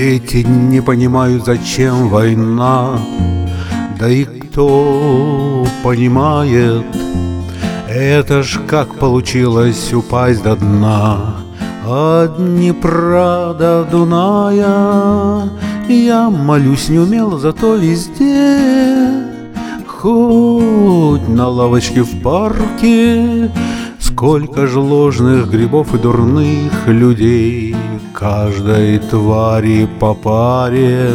Дети не понимают, зачем война. Да и кто понимает, это ж как получилось упасть до дна. От Днепра до Дуная я молюсь не умело, зато везде. Хоть на лавочке в парке, сколько ж ложных грибов и дурных людей, каждой твари по паре.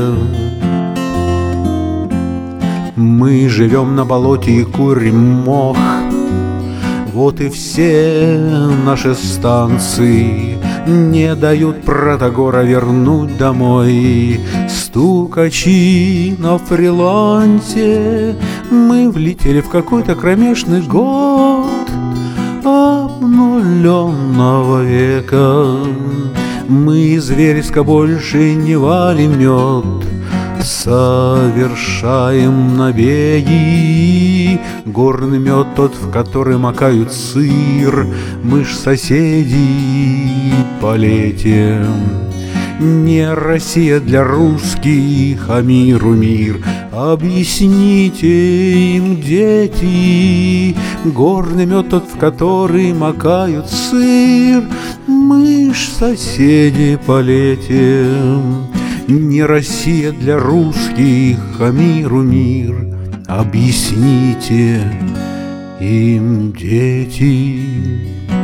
Мы живем на болоте и курим мох, вот и все наши станции не дают Протагора вернуть домой. Стукачи на фрилансе, мы влетели в какой-то кромешный год обнуленного века. Мы из вереска больше не варим мед, совершаем набеги. Горный мед тот, в который макают сыр, мы ж соседи по лете. Не Россия для русских, а миру мир. Объясните им, дети, горный мед тот, в который макают сыр, мы ж соседи по лете. Не Россия для русских, а миру мир. Объясните им, дети.